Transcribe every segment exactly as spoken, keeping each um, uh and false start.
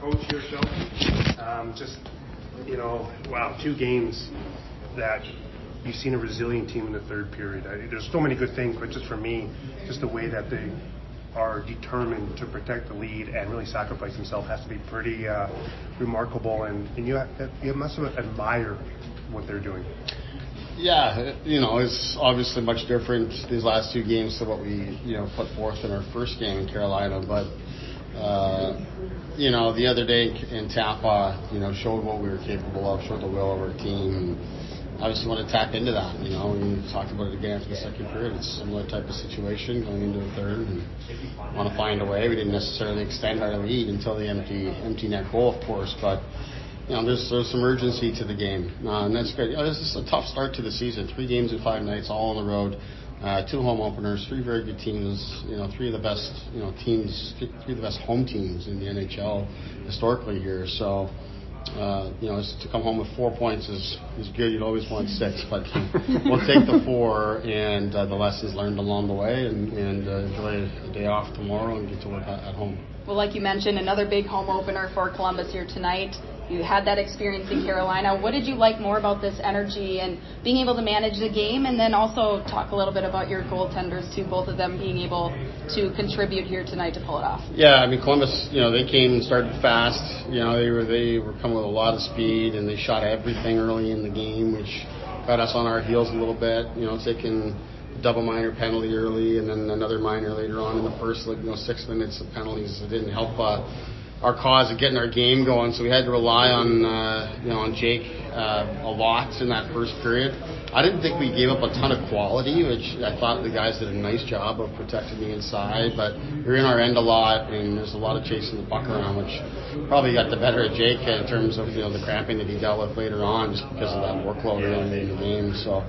coach here, Sheldon. Um, just, you know, wow, two games that you've seen a resilient team in the third period. I, there's so many good things, but just for me, just the way that they are determined to protect the lead and really sacrifice themselves has to be pretty uh, remarkable. And, and you, have, you must have admired what they're doing. Yeah, you know, it's obviously much different these last two games to what we, you know, put forth in our first game in Carolina. But, uh, you know, the other day in Tampa, you know, showed what we were capable of, showed the will of our team. And obviously want to tap into that, you know. We talked about it again after the second period. It's a similar type of situation going into the third. And want to find a way. We didn't necessarily extend our lead until the empty, empty net goal, of course. But you know, there's, there's some urgency to the game, uh, and that's good. You know, this is a tough start to the season. Three games in five nights, all on the road, uh, two home openers, three very good teams. You know, three of the best, you know, teams, three of the best home teams in the N H L historically here. So, uh, you know, to come home with four points is is good. You'd always want six, but we'll take the four and uh, the lessons learned along the way, and, and uh, enjoy a day off tomorrow and get to work at, at home. Well, like you mentioned, another big home opener for Columbus here tonight. You had that experience in Carolina. What did you like more about this energy and being able to manage the game, and then also talk a little bit about your goaltenders too, both of them being able to contribute here tonight to pull it off? Yeah, I mean, Columbus, you know, they came and started fast. You know, they were they were coming with a lot of speed, and they shot everything early in the game, which got us on our heels a little bit. You know, taking a double minor penalty early, and then another minor later on in the first, like, you know, six minutes of penalties. It didn't help Uh, our cause of getting our game going, so we had to rely on uh, you know on Jake uh, a lot in that first period. I didn't think we gave up a ton of quality, which I thought the guys did a nice job of protecting the inside, but we were in our end a lot, and there's a lot of chasing the puck around, which probably got the better of Jake in terms of, you know, the cramping that he dealt with later on just because of that workload early in the game. So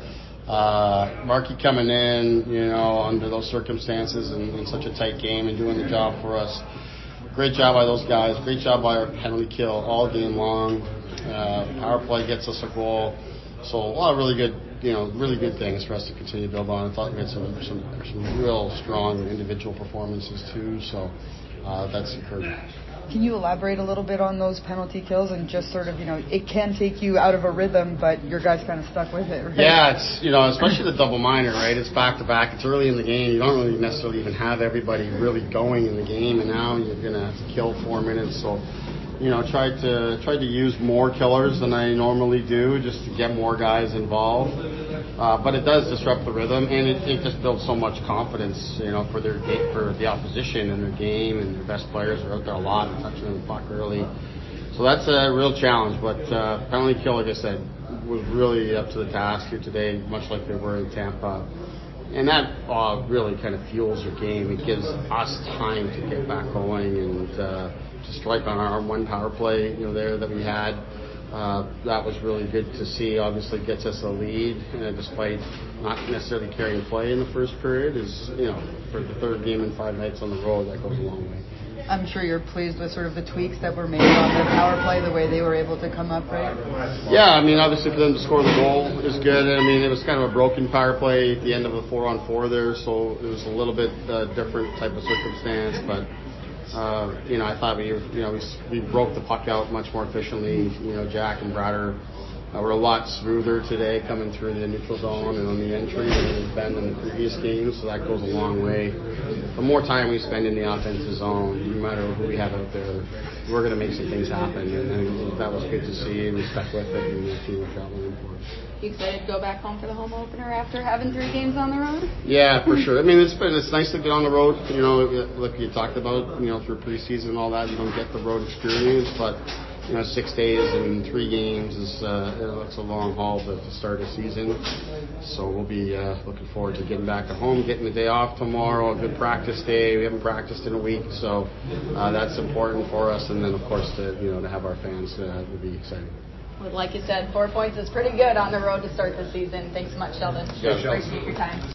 uh, Marky coming in, you know, under those circumstances and in such a tight game and doing the job for us. Great job by those guys. Great job by our penalty kill all game long. Uh, power play gets us a goal. So a lot of really good, you know, really good things for us to continue to build on. I thought we had some some, some real strong individual performances too. So uh, that's encouraging. Can you elaborate a little bit on those penalty kills and just sort of, you know, it can take you out of a rhythm, but your guys kind of stuck with it, right? Yeah, it's, you know, especially the double minor, right? It's back to back. It's early in the game. You don't really necessarily even have everybody really going in the game, and now you're going to have to kill four minutes. So, you know, tried to tried to use more killers than I normally do just to get more guys involved. Uh, but it does disrupt the rhythm, and it, it just builds so much confidence, you know, for their for the opposition in their game, and their best players are out there a lot and touching the puck early. So that's a real challenge. But uh, penalty kill, like I said, was really up to the task here today, much like they were in Tampa. And that uh, really kind of fuels your game. It gives us time to get back going and uh, to strike on our one power play, you know, there that we had. Uh, that was really good to see. Obviously gets us a lead, uh, despite not necessarily carrying play in the first period. Is, you know, for the third game in five nights on the road, that goes a long way. I'm sure you're pleased with sort of the tweaks that were made on the power play, the way they were able to come up, right? Yeah, I mean, obviously for them to score the goal is good. I mean, it was kind of a broken power play at the end of a four-on-four there, so it was a little bit uh, different type of circumstance, but Uh, you know, I thought we, you know, we, we broke the puck out much more efficiently. You know, Jack and Bratter uh, were a lot smoother today coming through the neutral zone and on the entry than they've been in the previous games, so that goes a long way. The more time we spend in the offensive zone, no matter who we have out there, we're going to make some things happen, and, and that was good to see, and we stuck with it, and the team was traveling for it. You excited to go back home for the home opener after having three games on the road? Yeah, for sure. I mean, it's been it's nice to get on the road. You know, like you talked about, you know, through preseason and all that, you don't get the road experience, but you know, six days and three games is uh, you know, it's a long haul to, to start a season. So we'll be uh, looking forward to getting back at home, getting the day off tomorrow, a good practice day. We haven't practiced in a week, so uh, that's important for us. And then, of course, to you know to have our fans uh, will be exciting. Well, like you said, four points is pretty good on the road to start the season. Thanks so much, Sheldon. Yeah, Appreciate your time.